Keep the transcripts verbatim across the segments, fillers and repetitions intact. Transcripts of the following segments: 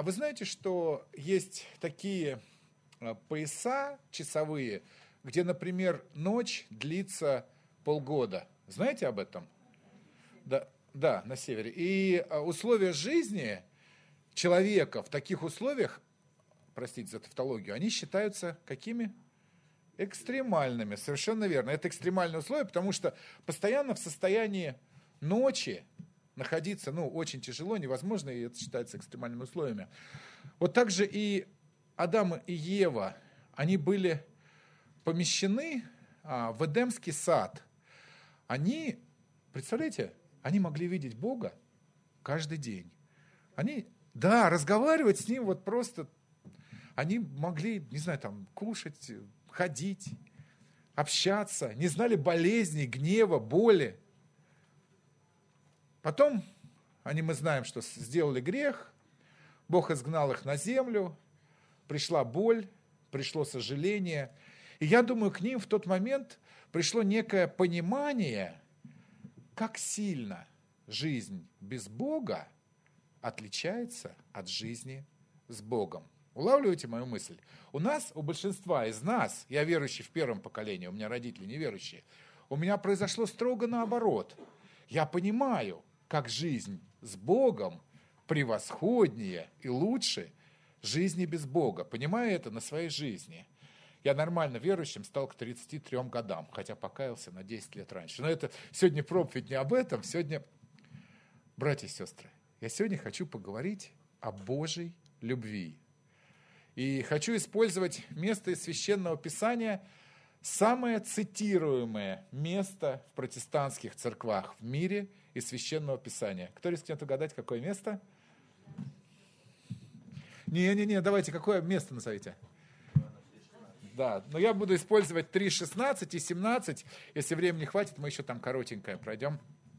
А вы знаете, что есть такие пояса часовые, где, например, ночь длится полгода. Знаете об этом? Да, да, на севере. И условия жизни человека в таких условиях, простите за тавтологию, они считаются какими? Экстремальными, совершенно верно. Это экстремальные условия, потому что постоянно в состоянии ночи находиться, ну, очень тяжело, невозможно, и это считается экстремальными условиями. Вот так же и Адам и Ева, они были помещены а, в Эдемский сад. Они, представляете, они могли видеть Бога каждый день. Они, да, разговаривать с Ним вот просто, они могли, не знаю, там, кушать, ходить, общаться, не знали болезней, гнева, боли. Потом они, мы знаем, что сделали грех, Бог изгнал их на землю, пришла боль, пришло сожаление. И я думаю, к ним в тот момент пришло некое понимание, как сильно жизнь без Бога отличается от жизни с Богом. Улавливаете мою мысль? У нас, у большинства из нас, я верующий в первом поколении, у меня родители неверующие, у меня произошло строго наоборот. Я понимаю, как жизнь с Богом превосходнее и лучше жизни без Бога. Понимаю это на своей жизни. Я нормально верующим стал к тридцати трём годам, хотя покаялся на десять лет раньше. Но это сегодня проповедь не об этом. Сегодня, братья и сестры, я сегодня хочу поговорить о Божьей любви. И хочу использовать место из Священного Писания, самое цитируемое место в протестантских церквах в мире из Священного Писания. Кто рискнет угадать, какое место? Не-не-не, давайте, какое место назовите? Да, но я буду использовать три шестнадцать и семнадцать. Если времени хватит, мы еще там коротенькое пройдем.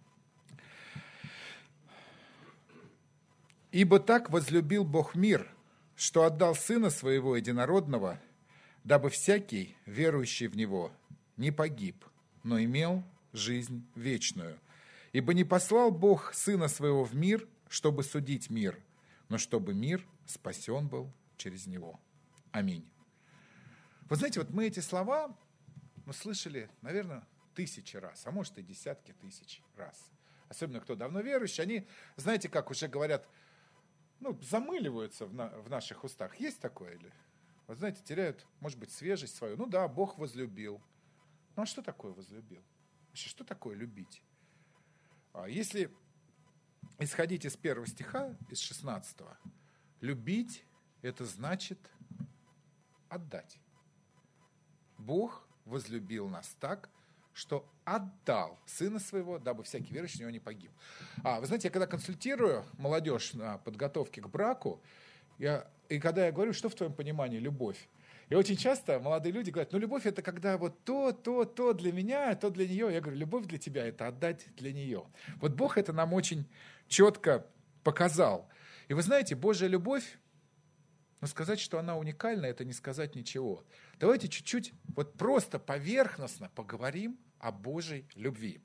«Ибо так возлюбил Бог мир, что отдал Сына Своего Единородного, дабы всякий, верующий в Него, не погиб, но имел жизнь вечную. Ибо не послал Бог Сына Своего в мир, чтобы судить мир, но чтобы мир спасен был через Него. Аминь». Вы знаете, вот мы эти слова мы слышали, наверное, тысячи раз, а может и десятки тысяч раз. Особенно кто давно верующий, они, знаете, как уже говорят, ну, замыливаются в, на, в наших устах. Есть такое? Или, вот знаете, теряют, может быть, свежесть свою. Ну да, Бог возлюбил. Ну а что такое возлюбил? Вообще, что такое любить? А если исходить из первого стиха, из шестнадцатого, любить – это значит отдать. Бог возлюбил нас так, что отдал Сына Своего, дабы всякий верующий в Него не погиб. А, вы знаете, я когда консультирую молодежь на подготовке к браку, я, и когда я говорю, что в твоем понимании любовь, и очень часто молодые люди говорят, ну любовь это когда вот то, то, то для меня, то для нее. Я говорю, любовь для тебя это отдать для нее. Вот Бог это нам очень четко показал. И вы знаете, Божья любовь, но сказать, что она уникальна, это не сказать ничего. Давайте чуть-чуть, вот просто поверхностно поговорим о Божьей любви.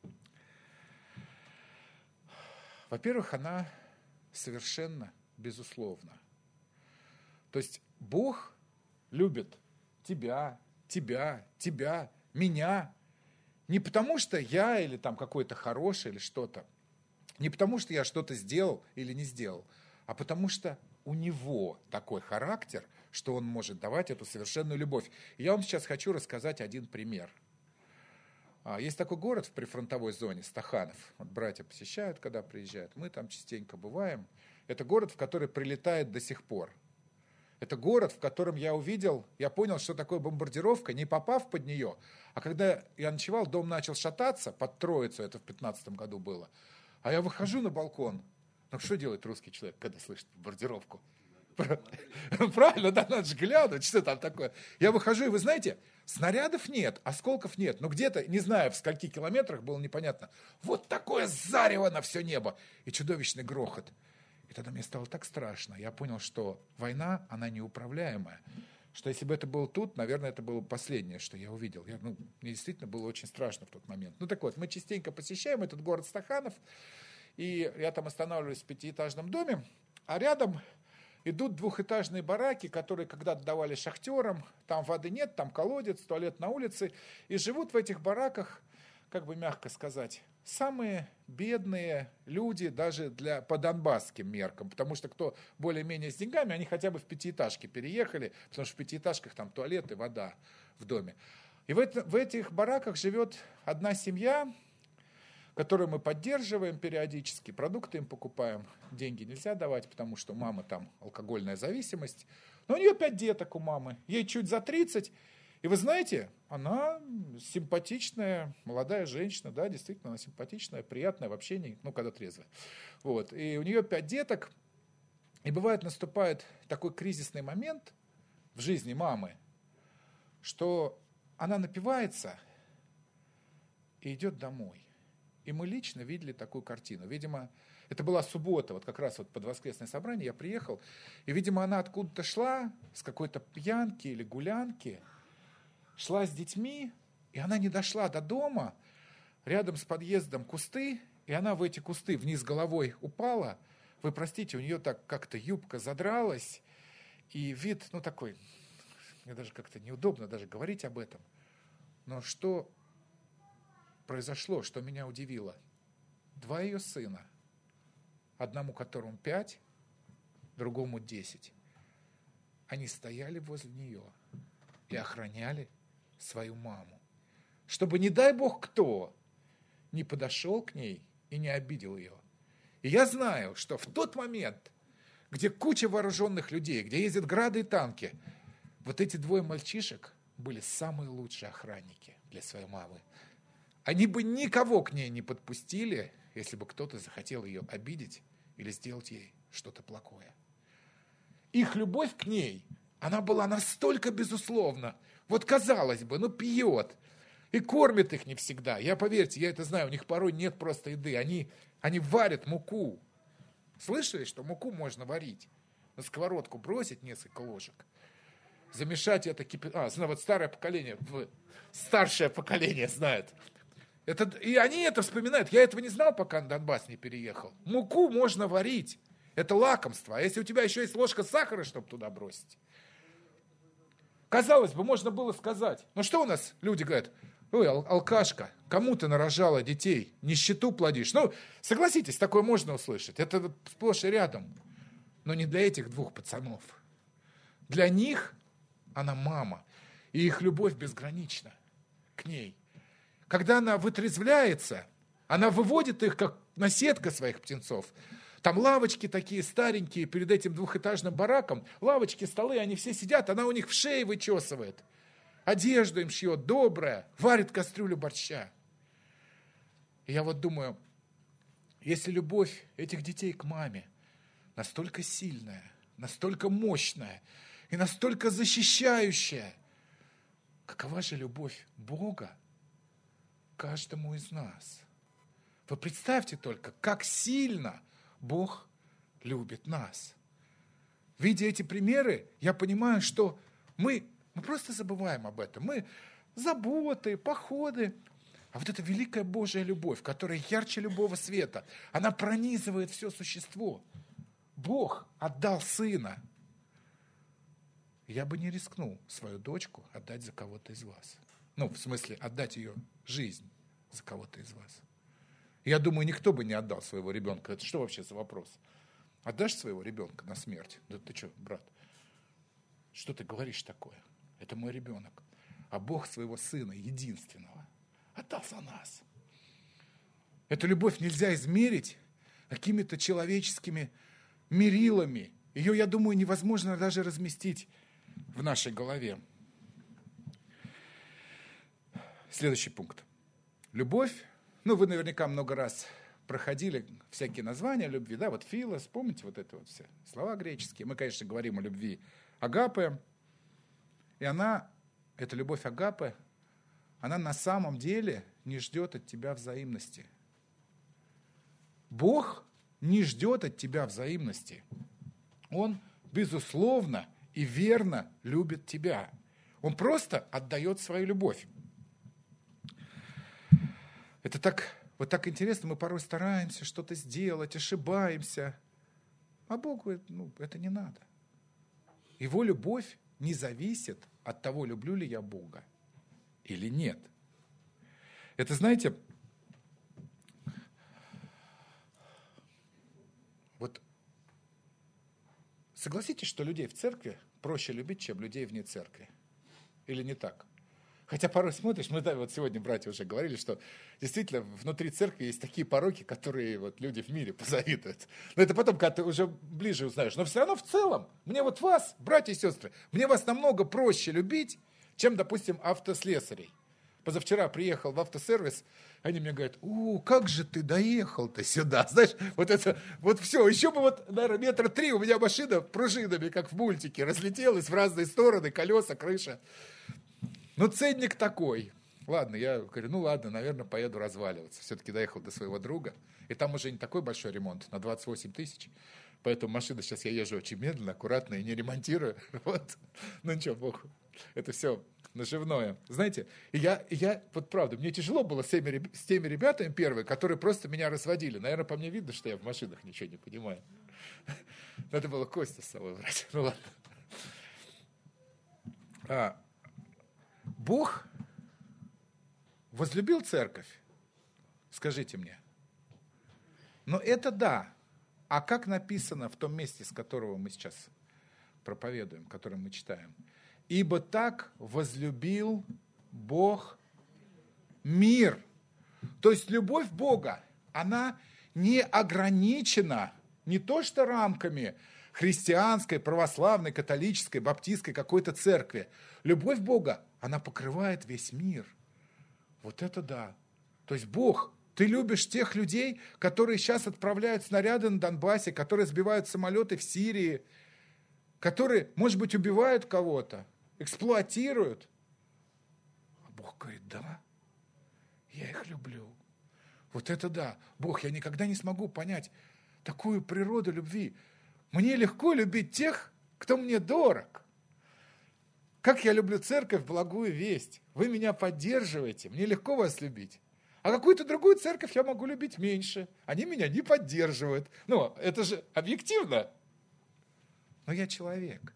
Во-первых, она совершенно безусловна. То есть Бог любит тебя, тебя, тебя, меня. Не потому, что я или там какой-то хороший или что-то. Не потому, что я что-то сделал или не сделал, а потому что у него такой характер, что он может давать эту совершенную любовь. И я вам сейчас хочу рассказать один пример. Есть такой город в прифронтовой зоне, Стаханов. Вот братья посещают, когда приезжают. Мы там частенько бываем. Это город, в который прилетает до сих пор. Это город, в котором я увидел, я понял, что такое бомбардировка, не попав под нее. А когда я ночевал, дом начал шататься, под Троицу, это в пятнадцатом году было. А я выхожу на балкон. Ну, что делает русский человек, когда слышит бомбардировку? Правильно, да, надо же глянуть, что там такое. Я выхожу, и вы знаете, снарядов нет, осколков нет. Но где-то, не знаю, в скольких километрах, было непонятно. Вот такое зарево на все небо. И чудовищный грохот. И тогда мне стало так страшно. Я понял, что война, она неуправляемая. Что если бы это было тут, наверное, это было последнее, что я увидел. Я, ну, мне действительно было очень страшно в тот момент. Ну так вот, мы частенько посещаем этот город Стаханов. И я там останавливаюсь в пятиэтажном доме, а рядом идут двухэтажные бараки, которые когда-то давали шахтерам, там воды нет, там колодец, туалет на улице, и живут в этих бараках, как бы мягко сказать, самые бедные люди даже для, по донбасским меркам, потому что кто более-менее с деньгами, они хотя бы в пятиэтажки переехали, потому что в пятиэтажках там туалет и вода в доме. И в, это, в этих бараках живет одна семья, которую мы поддерживаем периодически, продукты им покупаем, деньги нельзя давать, потому что у мамы там алкогольная зависимость, но у нее пять деток у мамы, ей чуть за тридцать, и вы знаете, она симпатичная, молодая женщина, да, действительно, она симпатичная, приятная в общении, ну, когда трезвая. Вот. И у нее пять деток, и бывает наступает такой кризисный момент в жизни мамы, что она напивается и идет домой. И мы лично видели такую картину. Видимо, это была суббота, вот как раз вот под воскресное собрание я приехал, и, видимо, она откуда-то шла, с какой-то пьянки или гулянки, шла с детьми, и она не дошла до дома, рядом с подъездом кусты, и она в эти кусты вниз головой упала. Вы простите, у нее так как-то юбка задралась, и вид, ну, такой, мне даже как-то неудобно даже говорить об этом. Но что произошло, что меня удивило? Два ее сына, одному которому пять, другому десять, они стояли возле нее и охраняли свою маму, чтобы, не дай бог кто, не подошел к ней и не обидел ее. И я знаю, что в тот момент, где куча вооруженных людей, где ездят грады и танки, вот эти двое мальчишек были самые лучшие охранники для своей мамы. Они бы никого к ней не подпустили, если бы кто-то захотел ее обидеть или сделать ей что-то плохое. Их любовь к ней, она была настолько безусловна. Вот казалось бы, ну пьет и кормит их не всегда. Я, поверьте, я это знаю, у них порой нет просто еды. Они, они варят муку. Слышали, что муку можно варить? На сковородку бросить несколько ложек, замешать это кипятком. А, вот старое поколение, старшее поколение знает. Это, и они это вспоминают. Я этого не знал, пока на Донбасс не переехал. Муку можно варить. Это лакомство. А если у тебя еще есть ложка сахара, чтобы туда бросить? Казалось бы, можно было сказать. Ну что у нас люди говорят? Ой, ал- алкашка, кому ты нарожала детей? Нищету плодишь. Ну, согласитесь, такое можно услышать. Это сплошь и рядом. Но не для этих двух пацанов. Для них она мама. И их любовь безгранична к ней. Когда она вытрезвляется, она выводит их, как наседка своих птенцов. Там лавочки такие старенькие перед этим двухэтажным бараком. Лавочки, столы, они все сидят, она у них в шее вычесывает. Одежду им шьет, добрая, варит кастрюлю борща. И я вот думаю, если любовь этих детей к маме настолько сильная, настолько мощная и настолько защищающая, какова же любовь Бога к каждому из нас? Вы представьте только, как сильно Бог любит нас. Видя эти примеры, я понимаю, что мы, мы просто забываем об этом. Мы заботы, походы. А вот эта великая Божья любовь, которая ярче любого света, она пронизывает все существо. Бог отдал Сына. Я бы не рискнул свою дочку отдать за кого-то из вас. Ну, в смысле, отдать ее жизнь за кого-то из вас. Я думаю, никто бы не отдал своего ребенка. Это что вообще за вопрос? Отдашь своего ребенка на смерть? Да ты что, брат? Что ты говоришь такое? Это мой ребенок. А Бог своего Сына, единственного, отдал за нас. Эту любовь нельзя измерить какими-то человеческими мерилами. Ее, я думаю, невозможно даже разместить в нашей голове. Следующий пункт. Любовь. Ну, вы наверняка много раз проходили всякие названия любви, да, вот филос, помните вот это вот все слова греческие. Мы, конечно, говорим о любви агапе, и она, эта любовь агапе, она на самом деле не ждет от тебя взаимности. Бог не ждет от тебя взаимности. Он, безусловно и верно любит тебя. Он просто отдает свою любовь. Это так, вот так интересно, мы порой стараемся что-то сделать, ошибаемся. А Бог говорит, ну, это не надо. Его любовь не зависит от того, люблю ли я Бога или нет. Это, знаете, вот согласитесь, что людей в церкви проще любить, чем людей вне церкви? Или не так? Хотя порой смотришь, мы да, вот сегодня братья уже говорили, что действительно внутри церкви есть такие пороки, которые вот люди в мире позавидуют. Но это потом, когда ты уже ближе узнаешь. Но все равно в целом, мне вот вас, братья и сестры, мне вас намного проще любить, чем, допустим, автослесарей. Позавчера приехал в автосервис, они мне говорят, у, как же ты доехал-то сюда, знаешь, вот это, вот все, еще бы вот, наверное, метра три у меня машина пружинами, как в мультике, разлетелась в разные стороны, колеса, крыша. Ну, ценник такой. Ладно, я говорю, ну ладно, наверное, поеду разваливаться. Все-таки доехал до своего друга, и там уже не такой большой ремонт, на двадцать восемь тысяч, поэтому машина сейчас я езжу очень медленно, аккуратно и не ремонтирую. Вот. Ну ничего, Бог, это все наживное. Знаете, и я, и я, вот правда, мне тяжело было с теми, с теми ребятами первые, которые просто меня разводили. Наверное, по мне видно, что я в машинах ничего не понимаю. Надо было Костю с собой брать. Ну ладно. А, Бог возлюбил церковь? Скажите мне. Но это да. А как написано в том месте, с которого мы сейчас проповедуем, которое мы читаем? Ибо так возлюбил Бог мир. То есть любовь Бога, она не ограничена не то что рамками христианской, православной, католической, баптистской какой-то церкви. Любовь Бога, она покрывает весь мир. Вот это да. То есть Бог, ты любишь тех людей, которые сейчас отправляют снаряды на Донбассе, которые сбивают самолеты в Сирии, которые, может быть, убивают кого-то, эксплуатируют. А Бог говорит, да, я их люблю. Вот это да. Бог, я никогда не смогу понять такую природу любви. Мне легко любить тех, кто мне дорог. Как я люблю церковь, благую весть. Вы меня поддерживаете, мне легко вас любить. А какую-то другую церковь я могу любить меньше. Они меня не поддерживают. Ну, это же объективно. Но я человек.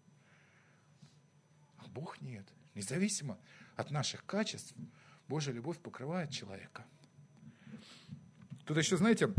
А Бог нет. Независимо от наших качеств, Божья любовь покрывает человека. Тут еще, знаете,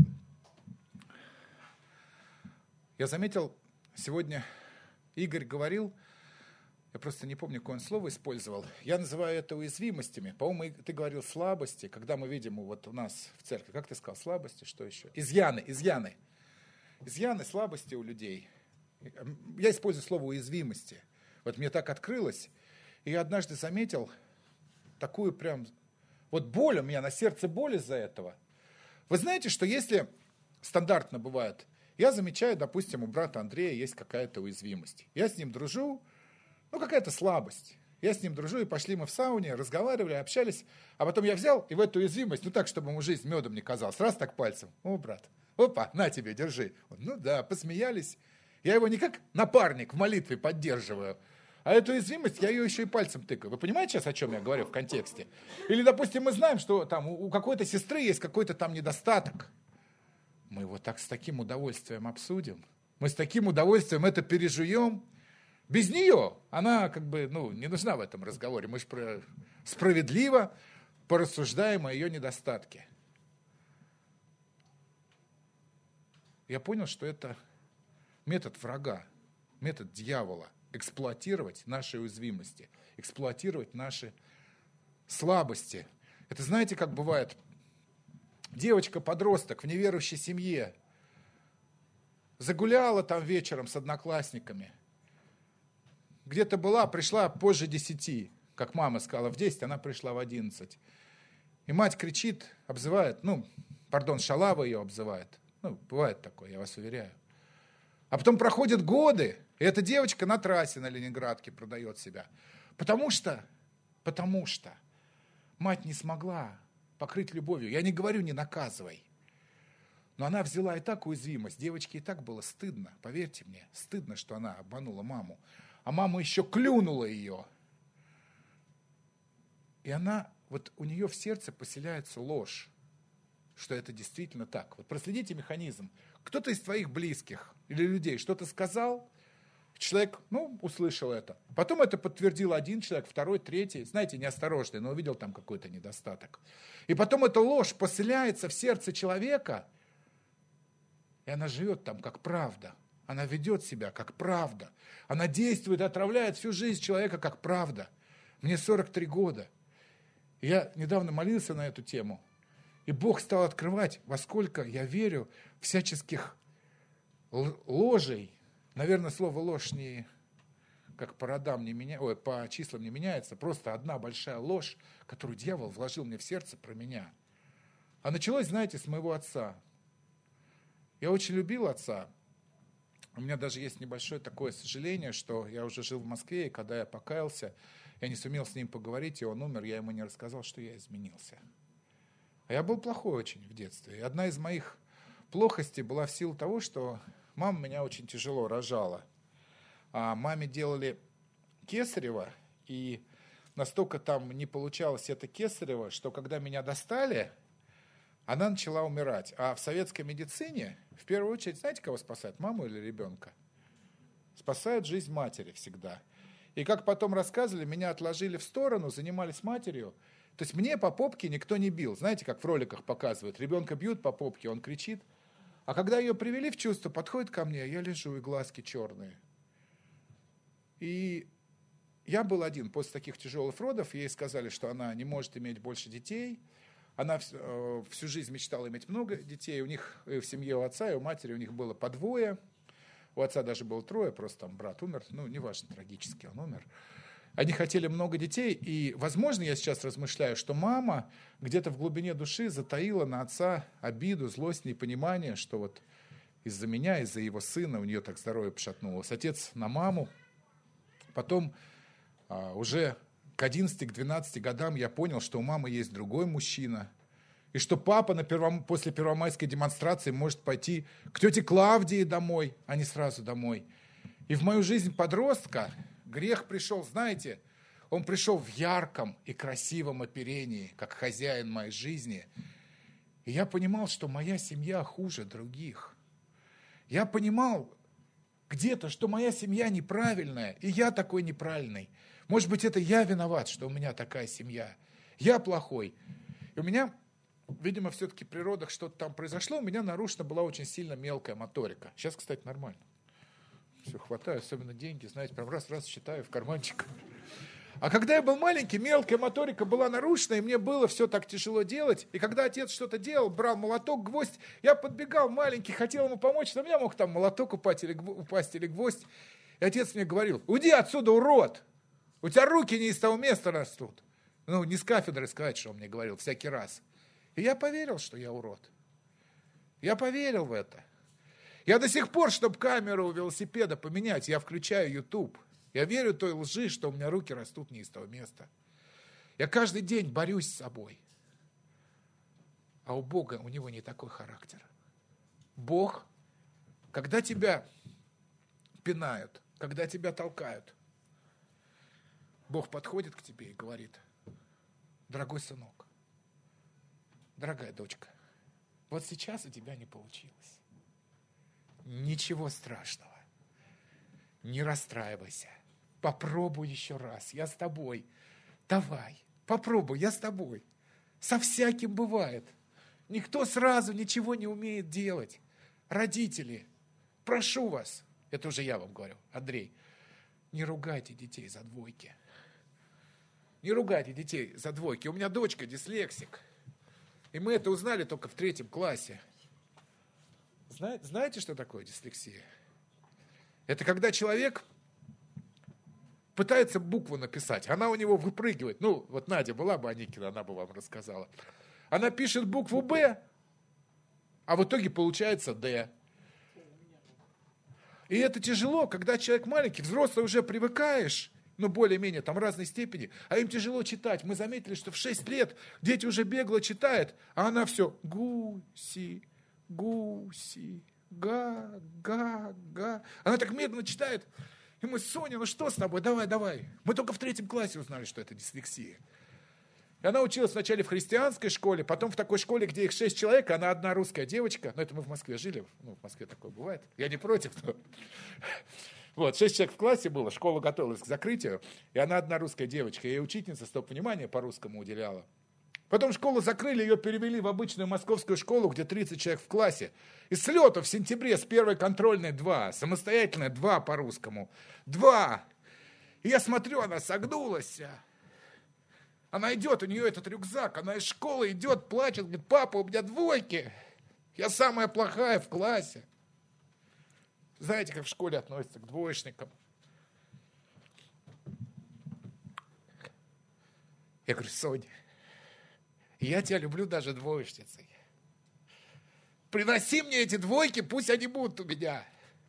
я заметил, сегодня Игорь говорил, я просто не помню, какое он слово использовал, я называю это уязвимостями. По-моему, ты говорил слабости, когда мы видим вот у нас в церкви, как ты сказал, слабости, что еще? Изъяны, изъяны. Изъяны, слабости у людей. Я использую слово уязвимости. Вот мне так открылось, и я однажды заметил такую прям, вот боль у меня на сердце, боль из-за этого. Вы знаете, что если стандартно бывает, я замечаю, допустим, у брата Андрея есть какая-то уязвимость. Я с ним дружу, ну какая-то слабость. Я с ним дружу, и пошли мы в сауне, разговаривали, общались, а потом я взял и в эту уязвимость, ну так, чтобы ему жизнь медом не казалась, раз так пальцем, о, брат, опа, на тебе, держи. Он, ну да, посмеялись. Я его не как напарник в молитве поддерживаю, а эту уязвимость, я ее еще и пальцем тыкаю. Вы понимаете сейчас, о чем я говорю в контексте? Или, допустим, мы знаем, что там у какой-то сестры есть какой-то там недостаток. Мы его так с таким удовольствием обсудим. Мы с таким удовольствием это пережуем. Без нее она как бы ну, не нужна в этом разговоре. Мы же про... справедливо порассуждаем о ее недостатке. Я понял, что это метод врага, метод дьявола. Эксплуатировать наши уязвимости, эксплуатировать наши слабости. Это знаете, как бывает? Девочка-подросток в неверующей семье загуляла там вечером с одноклассниками. Где-то была, пришла позже десяти, как мама сказала, в десять, она пришла в одиннадцать. И мать кричит, обзывает, ну, пардон, шалава ее обзывает. Ну, бывает такое, я вас уверяю. А потом проходят годы, и эта девочка на трассе на Ленинградке продает себя. Потому что, потому что мать не смогла покрыть любовью. Я не говорю, не наказывай. Но она взяла и так уязвимость. Девочке и так было стыдно, поверьте мне, стыдно, что она обманула маму. А мама еще клюнула ее. И она, вот у нее в сердце поселяется ложь, что это действительно так. Вот проследите механизм. Кто-то из твоих близких или людей что-то сказал, человек, ну, услышал это. Потом это подтвердил один человек, второй, третий. Знаете, неосторожный, но увидел там какой-то недостаток. И потом эта ложь поселяется в сердце человека, и она живет там как правда. Она ведет себя как правда. Она действует и отравляет всю жизнь человека как правда. Мне сорок три года. Я недавно молился на эту тему. И Бог стал открывать, во сколько я верю всяческих ложей. Наверное, слово ложь не, как по родам не меня, ой, по числам не меняется. Просто одна большая ложь, которую дьявол вложил мне в сердце про меня. А началось, знаете, с моего отца. Я очень любил отца. У меня даже есть небольшое такое сожаление, что я уже жил в Москве, и когда я покаялся, я не сумел с ним поговорить, и он умер, я ему не рассказал, что я изменился. А я был плохой очень в детстве. И одна из моих плохостей была в силу того, что мама меня очень тяжело рожала. А маме делали кесарево, и настолько там не получалось это кесарево, что когда меня достали, она начала умирать. А в советской медицине, в первую очередь, знаете, кого спасают? Маму или ребенка? Спасают жизнь матери всегда. И как потом рассказывали, меня отложили в сторону, занимались матерью. То есть мне по попке никто не бил. Знаете, как в роликах показывают. Ребенка бьют по попке, он кричит. А когда ее привели в чувство, подходит ко мне, я лежу, и глазки черные. И я был один. После таких тяжелых родов ей сказали, что она не может иметь больше детей. Она всю жизнь мечтала иметь много детей. У них и в семье у отца, и у матери у них было по двое. У отца даже было трое, просто там брат умер. Ну, неважно, трагически он умер. Они хотели много детей, и, возможно, я сейчас размышляю, что мама где-то в глубине души затаила на отца обиду, злость, непонимание, что вот из-за меня, из-за его сына у нее так здоровье пошатнулось. Отец на маму. Потом а, уже к одиннадцати-двенадцати годам я понял, что у мамы есть другой мужчина, и что папа на первом, после первомайской демонстрации может пойти к тете Клавдии домой, а не сразу домой. И в мою жизнь подростка грех пришел, знаете, он пришел в ярком и красивом оперении, как хозяин моей жизни. И я понимал, что моя семья хуже других. Я понимал где-то, что моя семья неправильная, и я такой неправильный. Может быть, это я виноват, что у меня такая семья. Я плохой. И у меня, видимо, все-таки в природах что-то там произошло, у меня нарушена была очень сильно мелкая моторика. Сейчас, кстати, нормально. Все, хватаю, особенно деньги, знаете, прям раз-раз считаю в карманчик. А когда я был маленький, мелкая моторика была нарушена, и мне было все так тяжело делать. И когда отец что-то делал, брал молоток, гвоздь, я подбегал маленький, хотел ему помочь, но у меня мог там молоток упасть или, упасть или гвоздь. И отец мне говорил: уйди отсюда, урод! У тебя руки не из того места растут. Ну, не с кафедры сказать, что он мне говорил всякий раз. И я поверил, что я урод. Я поверил в это. Я до сих пор, чтобы камеру у велосипеда поменять, я включаю YouTube. Я верю той лжи, что у меня руки растут не из того места. Я каждый день борюсь с собой. А у Бога, у него не такой характер. Бог, когда тебя пинают, когда тебя толкают, Бог подходит к тебе и говорит: дорогой сынок, дорогая дочка, вот сейчас у тебя не получилось. Ничего страшного. Не расстраивайся. Попробуй еще раз. Я с тобой. Давай, попробуй, я с тобой. Со всяким бывает. Никто сразу ничего не умеет делать. Родители, прошу вас, это уже я вам говорю, Андрей, не ругайте детей за двойки. Не ругайте детей за двойки. У меня дочка дислексик. И мы это узнали только в третьем классе. Знаете, что такое дислексия? Это когда человек пытается букву написать, она у него выпрыгивает. Ну, вот Надя была бы Аникина, она бы вам рассказала. Она пишет букву «Б», а в итоге получается «Д». И это тяжело, когда человек маленький, взрослый уже привыкаешь, ну, более-менее, там, разной степени, а им тяжело читать. Мы заметили, что в шесть лет дети уже бегло читают, а она все «гуси», «гуси», «га», «га», «га». Она так медленно читает. И мы: Соня, ну что с тобой? Давай, давай. Мы только в третьем классе узнали, что это дислексия. И она училась вначале в христианской школе, потом в такой школе, где их шесть человек, она одна русская девочка. Ну, это мы в Москве жили, ну, в Москве такое бывает. Я не против, но... Вот, шесть человек в классе было, школа готовилась к закрытию, и она одна русская девочка. Ей учительница стоп-внимания по-русскому уделяла. Потом школу закрыли, ее перевели в обычную московскую школу, где тридцать человек в классе. И с лета в сентябре с первой контрольной два, самостоятельная два по-русскому. Два. И я смотрю, она согнулась. Она идет, у нее этот рюкзак, она из школы идет, плачет, говорит, папа, у меня двойки. Я самая плохая в классе. Знаете, как в школе относятся к двоечникам? Я говорю, Соня, я тебя люблю даже двоечницей. Приноси мне эти двойки, пусть они будут у меня.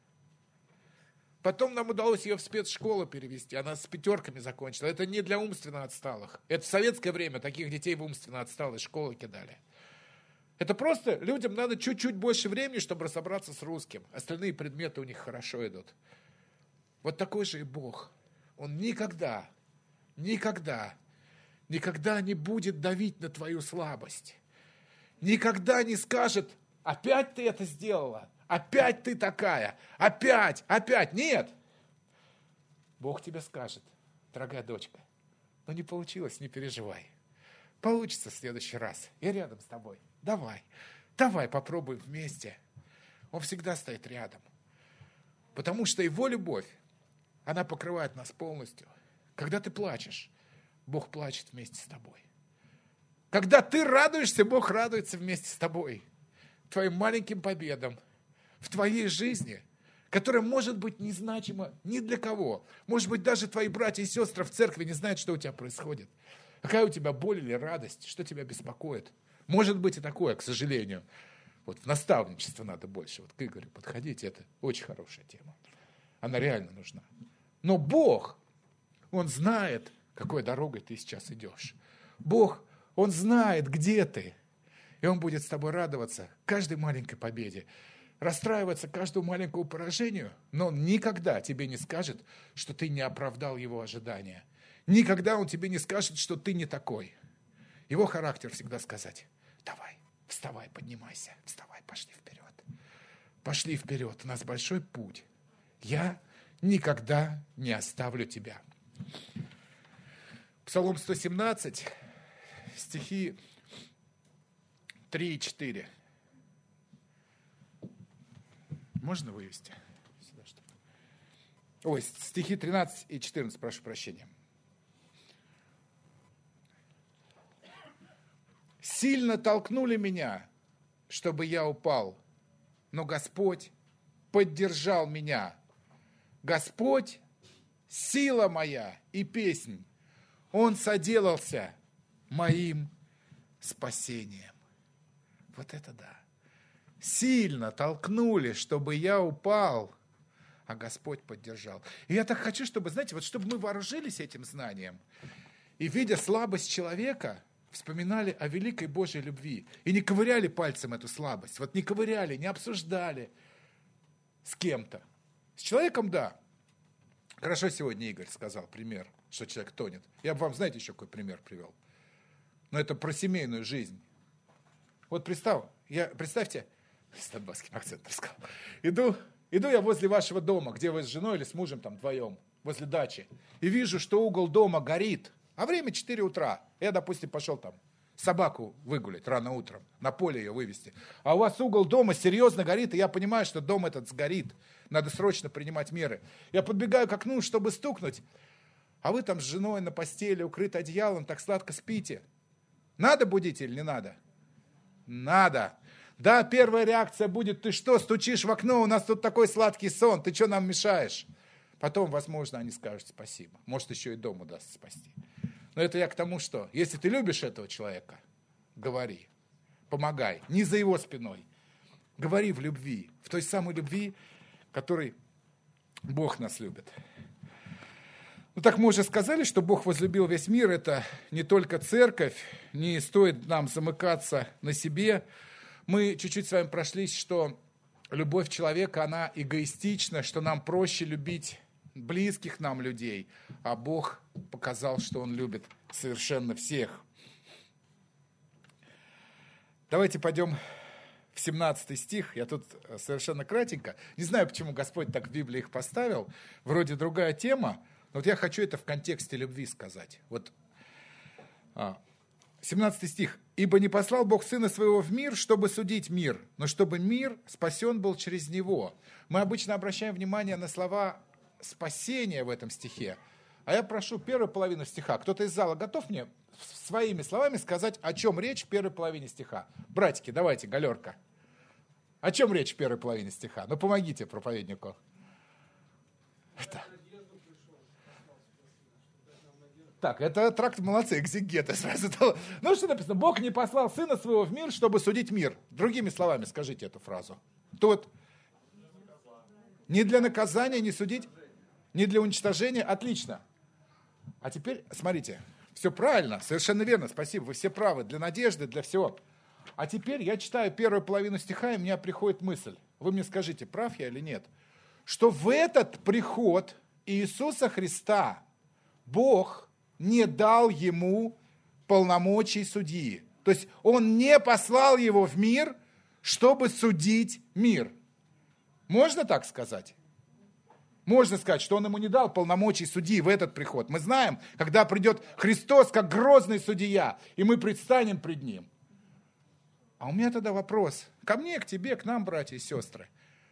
Потом нам удалось ее в спецшколу перевести. Она с пятерками закончила. Это не для умственно отсталых. Это в советское время таких детей в умственно отсталые школы кидали. Это просто людям надо чуть-чуть больше времени, чтобы разобраться с русским. Остальные предметы у них хорошо идут. Вот такой же и Бог. Он никогда, никогда, никогда не будет давить на твою слабость. Никогда не скажет, опять ты это сделала. Опять ты такая, опять, опять, нет. Бог тебе скажет, дорогая дочка, ну не получилось, не переживай. Получится в следующий раз, я рядом с тобой. Давай, давай попробуем вместе. Он всегда стоит рядом. Потому что его любовь, она покрывает нас полностью. Когда ты плачешь, Бог плачет вместе с тобой. Когда ты радуешься, Бог радуется вместе с тобой. Твоим маленьким победам. В твоей жизни, которая может быть незначима ни для кого. Может быть, даже твои братья и сестры в церкви не знают, что у тебя происходит. Какая у тебя боль или радость, что тебя беспокоит. Может быть и такое, к сожалению. Вот в наставничество надо больше. Вот к Игорю подходите, это очень хорошая тема. Она реально нужна. Но Бог, Он знает, какой дорогой ты сейчас идешь. Бог, Он знает, где ты. И Он будет с тобой радоваться каждой маленькой победе. Расстраиваться каждому маленькому поражению, но Он никогда тебе не скажет, что ты не оправдал Его ожидания. Никогда Он тебе не скажет, что ты не такой. Его характер всегда сказать, давай, вставай, поднимайся, вставай, пошли вперед. Пошли вперед, у нас большой путь. Я никогда не оставлю тебя. Псалом сто семнадцать, стихи три и четыре. Можно вывести? Ой, стихи тринадцать и четырнадцать, прошу прощения. Сильно толкнули меня, чтобы я упал, но Господь поддержал меня. Господь — сила моя и песнь. Он соделался моим спасением. Вот это да. Сильно толкнули, чтобы я упал, а Господь поддержал. И я так хочу, чтобы, знаете, вот чтобы мы вооружились этим знанием и, видя слабость человека, вспоминали о великой Божьей любви и не ковыряли пальцем эту слабость. Вот не ковыряли, не обсуждали с кем-то. С человеком, да. Хорошо сегодня Игорь сказал пример, что человек тонет. Я бы вам, знаете, еще какой пример привел. Но это про семейную жизнь. Вот представь, я, представьте, с донбасским акцентом сказал. Иду, иду я возле вашего дома, где вы с женой или с мужем там вдвоем, возле дачи, и вижу, что угол дома горит, а время четыре утра. Я, допустим, пошел там собаку выгулять рано утром, на поле ее вывести. А у вас угол дома серьезно горит, и я понимаю, что дом этот сгорит. Надо срочно принимать меры. Я подбегаю к окну, чтобы стукнуть, а вы там с женой на постели, укрыты одеялом, так сладко спите. Надо будить или не надо? Надо. Да, первая реакция будет, ты что, стучишь в окно, у нас тут такой сладкий сон, ты что нам мешаешь? Потом, возможно, они скажут спасибо. Может, еще и дом удастся спасти. Но это я к тому, что если ты любишь этого человека, говори, помогай, не за его спиной. Говори в любви, в той самой любви, которой Бог нас любит. Ну так мы уже сказали, что Бог возлюбил весь мир, это не только церковь, не стоит нам замыкаться на себе. Мы чуть-чуть с вами прошлись, что любовь человека, она эгоистична, что нам проще любить близких нам людей, а Бог показал, что Он любит совершенно всех. Давайте пойдем в семнадцатый стих. Я тут совершенно кратенько. Не знаю, почему Господь так в Библии их поставил. Вроде другая тема, но вот я хочу это в контексте любви сказать. Вот семнадцатый стих. «Ибо не послал Бог Сына Своего в мир, чтобы судить мир, но чтобы мир спасен был через Него». Мы обычно обращаем внимание на слова спасения в этом стихе. А я прошу первую половину стиха. Кто-то из зала готов мне своими словами сказать, о чем речь в первой половине стиха? Братики, давайте, галерка. О чем речь в первой половине стиха? Ну, помогите проповеднику. Это... Так, это тракт, молодцы, экзегеты сразу. Ну, что написано? Бог не послал Сына Своего в мир, чтобы судить мир. Другими словами скажите эту фразу. Тут не для наказания, не судить, не для уничтожения. Отлично. А теперь, смотрите, все правильно, совершенно верно, спасибо, вы все правы, для надежды, для всего. А теперь я читаю первую половину стиха, и у меня приходит мысль. Вы мне скажите, прав я или нет? Что в этот приход Иисуса Христа Бог не дал ему полномочий судьи. То есть он не послал его в мир, чтобы судить мир. Можно так сказать? Можно сказать, что он ему не дал полномочий судьи в этот приход. Мы знаем, когда придет Христос как грозный судья, и мы предстанем пред Ним. А у меня тогда вопрос. Ко мне, к тебе, к нам, братья и сестры.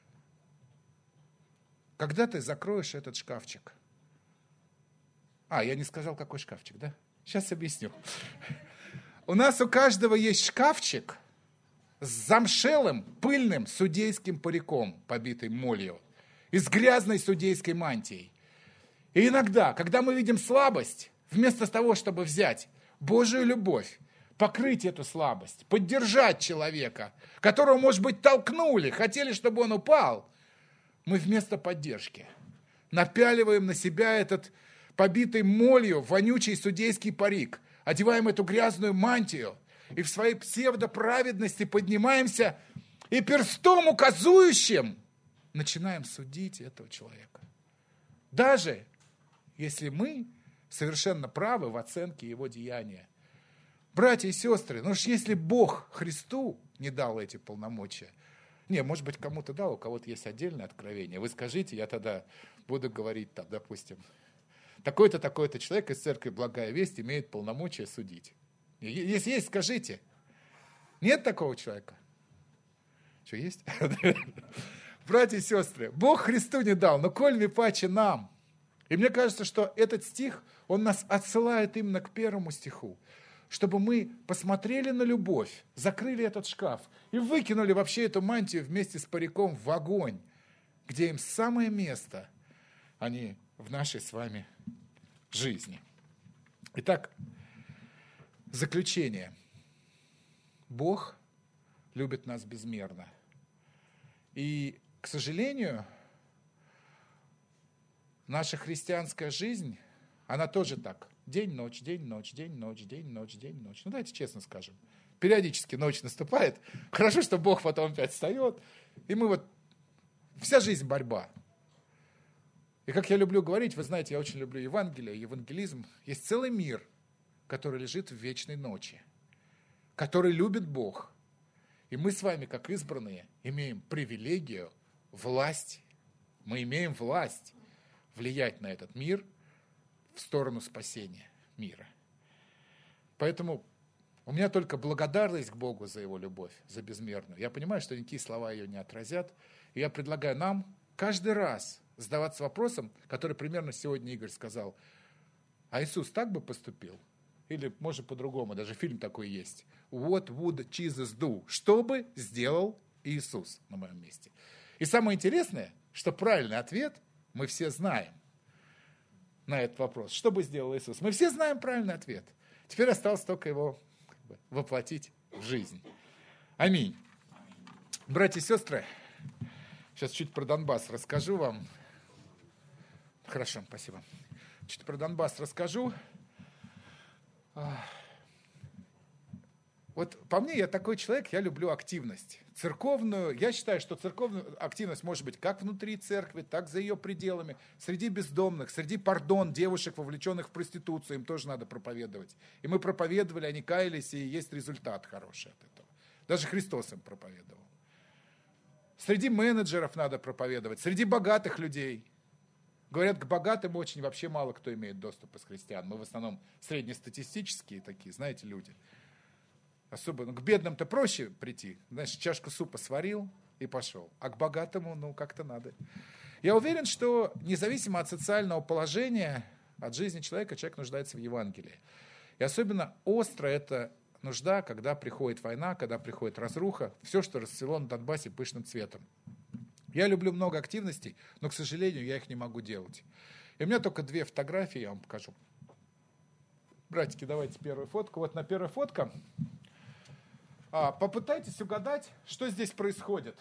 Когда ты закроешь этот шкафчик? А, я не сказал, какой шкафчик, да? Сейчас объясню. У нас у каждого есть шкафчик с замшелым, пыльным судейским париком, побитым молью, и с грязной судейской мантией. И иногда, когда мы видим слабость, вместо того, чтобы взять Божию любовь, покрыть эту слабость, поддержать человека, которого, может быть, толкнули, хотели, чтобы он упал, мы вместо поддержки напяливаем на себя этот побитый молью вонючий судейский парик, одеваем эту грязную мантию и в своей псевдоправедности поднимаемся и перстом указующим начинаем судить этого человека. Даже если мы совершенно правы в оценке его деяния. Братья и сестры, ну уж если Бог Христу не дал эти полномочия, не, может быть, кому-то дал, у кого-то есть отдельное откровение. Вы скажите, я тогда буду говорить, там, допустим, такой-то, такой-то человек из церкви «Благая весть» имеет полномочия судить. Если есть, скажите. Нет такого человека? Что, есть? Братья и сестры, Бог Христу не дал, но коль не паче нам. И мне кажется, что этот стих, он нас отсылает именно к первому стиху, чтобы мы посмотрели на любовь, закрыли этот шкаф и выкинули вообще эту мантию вместе с париком в огонь, где им самое место, а не в нашей с вами жизни. Итак, заключение. Бог любит нас безмерно. И, к сожалению, наша христианская жизнь, она тоже так. День-ночь, день-ночь, день-ночь, день-ночь, день-ночь. Ну, давайте честно скажем. Периодически ночь наступает. Хорошо, что Бог потом опять встает. И мы вот... Вся жизнь борьба. И как я люблю говорить, вы знаете, я очень люблю Евангелие, евангелизм. Есть целый мир, который лежит в вечной ночи, который любит Бог. И мы с вами, как избранные, имеем привилегию, власть. Мы имеем власть влиять на этот мир в сторону спасения мира. Поэтому у меня только благодарность к Богу за Его любовь, за безмерную. Я понимаю, что никакие слова ее не отразят. И я предлагаю нам каждый раз задаваться вопросом, который примерно сегодня Игорь сказал. А Иисус так бы поступил? Или, может, по-другому, даже фильм такой есть. What would Jesus do? Что бы сделал Иисус на моем месте? И самое интересное, что правильный ответ мы все знаем на этот вопрос. Что бы сделал Иисус? Мы все знаем правильный ответ. Теперь осталось только его как бы воплотить в жизнь. Аминь. Братья и сестры, сейчас чуть про Донбасс расскажу вам. Хорошо, спасибо. Чуть про Донбасс расскажу. Вот по мне, я такой человек, я люблю активность. Церковную, я считаю, что церковную активность может быть как внутри церкви, так за ее пределами, среди бездомных, среди, пардон, девушек, вовлеченных в проституцию, им тоже надо проповедовать. И мы проповедовали, они каялись, и есть результат хороший от этого. Даже Христос им проповедовал. Среди менеджеров надо проповедовать, среди богатых людей. Говорят, к богатым очень вообще мало кто имеет доступ из христиан. Мы в основном среднестатистические такие, знаете, люди. Особо, ну, к бедным-то проще прийти. Знаешь, чашку супа сварил и пошел. А к богатому, ну, как-то надо. Я уверен, что независимо от социального положения, от жизни человека, человек нуждается в Евангелии. И особенно остро это нужда, когда приходит война, когда приходит разруха, все, что расцвело на Донбассе пышным цветом. Я люблю много активностей, но, к сожалению, я их не могу делать. И у меня только две фотографии, я вам покажу. Братики, давайте первую фотку. Вот на первой фотке. А, попытайтесь угадать, что здесь происходит.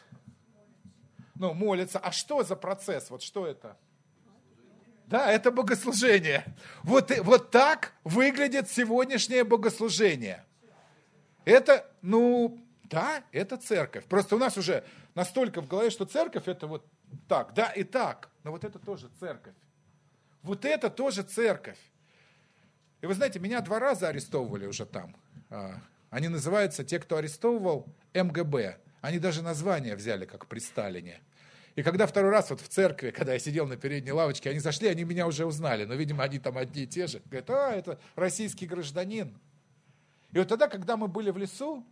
Ну, молятся. А что за процесс? Вот что это? Да, это богослужение. Вот, вот так выглядит сегодняшнее богослужение. Это, ну... Да, это церковь. Просто у нас уже настолько в голове, что церковь это вот так, да, и так. Но вот это тоже церковь. Вот это тоже церковь. И вы знаете, меня два раза арестовывали уже там. Они называются, те, кто арестовывал, эм гэ бэ. Они даже название взяли, как при Сталине. И когда второй раз вот в церкви, когда я сидел на передней лавочке, они зашли, они меня уже узнали. Но, видимо, они там одни и те же. Говорят, а, это российский гражданин. И вот тогда, когда мы были в лесу,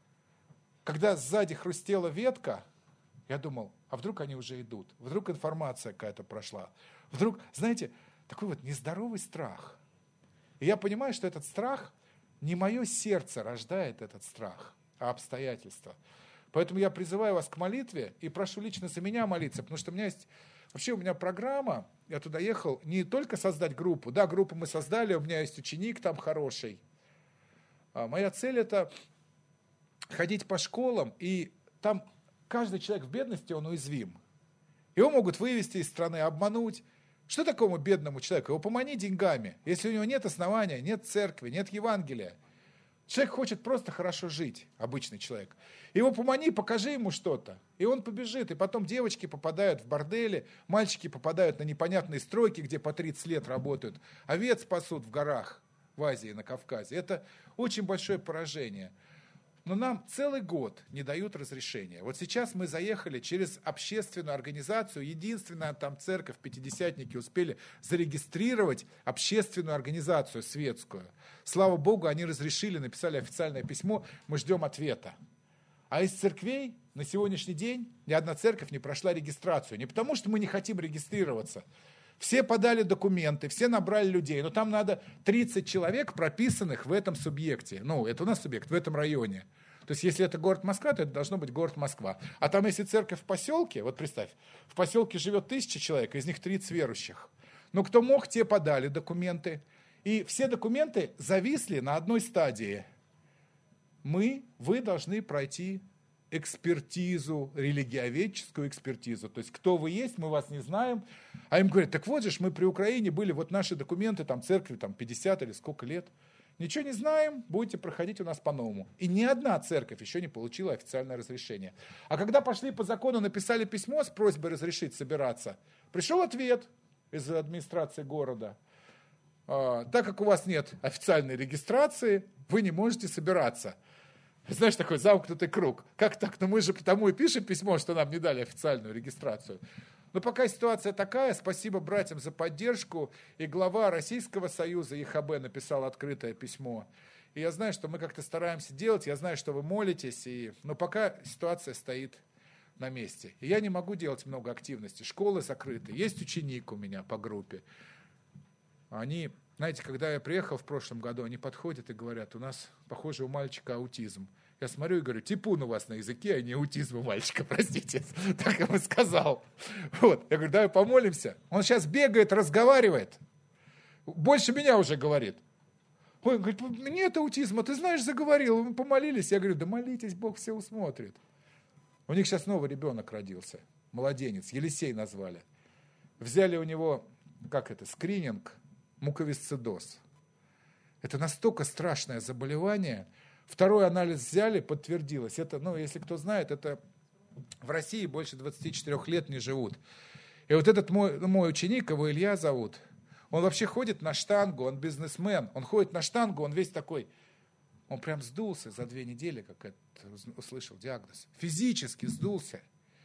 когда сзади хрустела ветка, я думал, а вдруг они уже идут? Вдруг информация какая-то прошла? Вдруг, знаете, такой вот нездоровый страх. И я понимаю, что этот страх, не мое сердце рождает этот страх, а обстоятельства. Поэтому я призываю вас к молитве и прошу лично за меня молиться, потому что у меня есть, вообще у меня программа, я туда ехал не только создать группу, да, группу мы создали, у меня есть ученик там хороший. А моя цель это... ходить по школам, и там каждый человек в бедности, он уязвим. Его могут вывести из страны, обмануть. Что такому бедному человеку? Его помани деньгами. Если у него нет основания, нет церкви, нет Евангелия. Человек хочет просто хорошо жить, обычный человек. Его помани, покажи ему что-то, и он побежит. И потом девочки попадают в бордели, мальчики попадают на непонятные стройки, где по тридцать лет работают. Овец пасут в горах в Азии, на Кавказе. Это очень большое поражение. Но нам целый год не дают разрешения. Вот сейчас мы заехали через общественную организацию, единственная там церковь, пятидесятники успели зарегистрировать общественную организацию светскую. Слава Богу, они разрешили, написали официальное письмо, мы ждем ответа. А из церквей на сегодняшний день ни одна церковь не прошла регистрацию. Не потому, что мы не хотим регистрироваться. Все подали документы, все набрали людей, но там надо тридцать человек, прописанных в этом субъекте. Ну, это у нас субъект, в этом районе. То есть, если это город Москва, то это должно быть город Москва. А там, если церковь в поселке, вот представь, в поселке живет тысяча человек, из них тридцать верующих. Ну, кто мог, те подали документы. И все документы зависли на одной стадии. Мы, вы должны пройти экспертизу, религиоведческую экспертизу. То есть, кто вы есть, мы вас не знаем. А им говорят, так вот же, мы при Украине были, вот наши документы, там, церкви, там, пятьдесят или сколько лет. Ничего не знаем, будете проходить у нас по-новому. И ни одна церковь еще не получила официальное разрешение. А когда пошли по закону, написали письмо с просьбой разрешить собираться, пришел ответ из администрации города. А, так как у вас нет официальной регистрации, вы не можете собираться. Знаешь, такой замкнутый круг. Как так? Ну мы же потому и пишем письмо, что нам не дали официальную регистрацию. Но пока ситуация такая, спасибо братьям за поддержку. И глава Российского Союза И Х Б написал открытое письмо. И я знаю, что мы как-то стараемся делать, я знаю, что вы молитесь, и... но пока ситуация стоит на месте. И я не могу делать много активностей. Школы закрыты, есть ученик у меня по группе. Они... Знаете, когда я приехал в прошлом году, они подходят и говорят, у нас, похоже, у мальчика аутизм. Я смотрю и говорю, типун у вас на языке, а не аутизм у мальчика, простите. Так я ему сказал. Вот. Я говорю, давай помолимся. Он сейчас бегает, разговаривает. Больше меня уже говорит. Ой, он говорит, нет аутизма, ты знаешь, заговорил. Мы помолились. Я говорю, да молитесь, Бог все усмотрит. У них сейчас новый ребенок родился. Младенец, Елисей назвали. Взяли у него, как это, скрининг, муковисцидоз. Это настолько страшное заболевание. Второй анализ взяли, подтвердилось. Это, ну, если кто знает, это в России больше двадцати четырёх лет не живут. И вот этот мой, мой ученик, его Илья зовут, он вообще ходит на штангу, он бизнесмен, он ходит на штангу, он весь такой Он прям сдулся за две недели, как это услышал диагноз. Физически сдулся.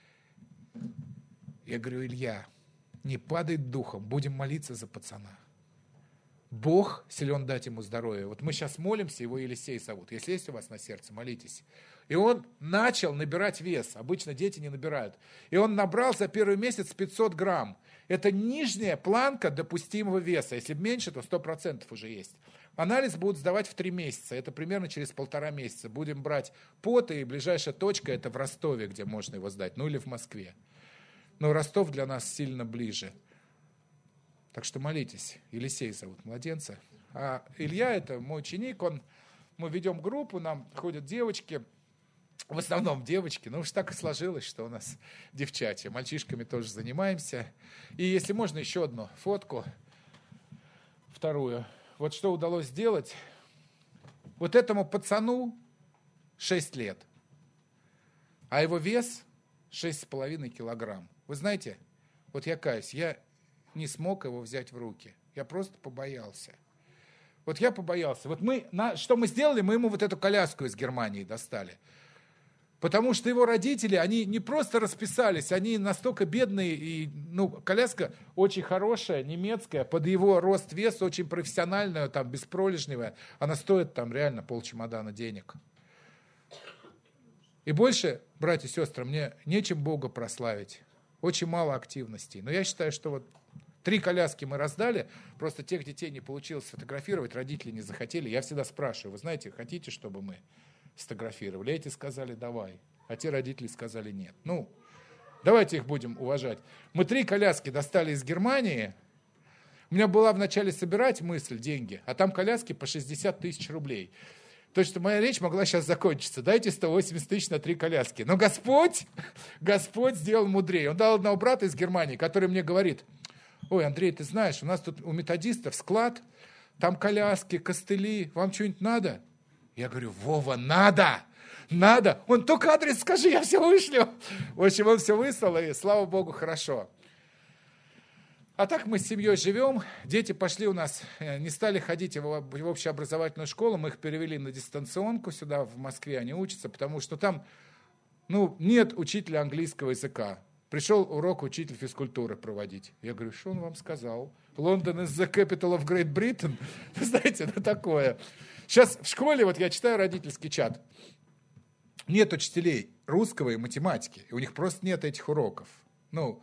Я говорю: Илья, не падай духом, будем молиться за пацана. Бог силен дать ему здоровье. Вот мы сейчас молимся, его Елисей зовут. Если есть у вас на сердце, молитесь. И он начал набирать вес. Обычно дети не набирают. И он набрал за первый месяц пятьсот грамм. Это нижняя планка допустимого веса. Если меньше, то сто процентов уже есть. Анализ будут сдавать в три месяца. Это примерно через полтора месяца. Будем брать пот, и ближайшая точка это в Ростове, где можно его сдать. Ну или в Москве. Но Ростов для нас сильно ближе. Так что молитесь. Елисей зовут младенца. А Илья это мой ученик. Он, мы ведем группу, нам ходят девочки. В основном девочки. Ну уж так и сложилось, что у нас девчачьи. Мальчишками тоже занимаемся. И если можно, еще одну фотку. Вторую. Вот что удалось сделать. Вот этому пацану шесть лет. А его вес шесть с половиной килограмм. Вы знаете, вот я каюсь, я не смог его взять в руки. Я просто побоялся. Вот я побоялся. Вот мы, на, что мы сделали? Мы ему вот эту коляску из Германии достали. Потому что его родители, они не просто расписались, они настолько бедные. И, ну, коляска очень хорошая, немецкая, под его рост, вес, очень профессиональная, там, беспролежневая. Она стоит там реально полчемодана денег. И больше, братья и сестры, мне нечем Бога прославить. Очень мало активностей. Но я считаю, что вот три коляски мы раздали, просто тех детей не получилось сфотографировать, родители не захотели. Я всегда спрашиваю: вы знаете, хотите, чтобы мы сфотографировали? Эти сказали давай, а те родители сказали нет. Ну, давайте их будем уважать. Мы три коляски достали из Германии. У меня была вначале собирать мысль, деньги, а там коляски по шестьдесят тысяч рублей. То есть моя речь могла сейчас закончиться. Дайте сто восемьдесят тысяч на три коляски. Но Господь, Господь сделал мудрее. Он дал одного брата из Германии, который мне говорит: ой, Андрей, ты знаешь, у нас тут у методистов склад, там коляски, костыли, вам что-нибудь надо? Я говорю: Вова, надо, надо. Он: только адрес скажи, я все вышлю. В общем, он все выслал, и слава Богу, хорошо. А так мы с семьей живем. Дети пошли у нас, не стали ходить в общеобразовательную школу, мы их перевели на дистанционку сюда, в Москве они учатся, потому что там, ну, нет учителя английского языка. Пришел урок учитель физкультуры проводить. Я говорю: что он вам сказал? Лондон is the capital of Great Britain? Вы знаете, это такое. Сейчас в школе, вот я читаю родительский чат, нет учителей русского и математики, и у них просто нет этих уроков. Ну,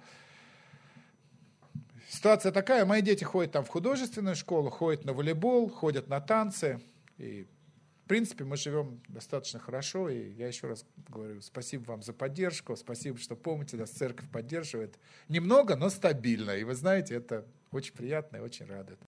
ситуация такая: мои дети ходят там в художественную школу, ходят на волейбол, ходят на танцы. И, в принципе, мы живем достаточно хорошо. И я еще раз говорю: спасибо вам за поддержку, спасибо, что помните, нас церковь поддерживает. Немного, но стабильно. И вы знаете, это очень приятно и очень радует.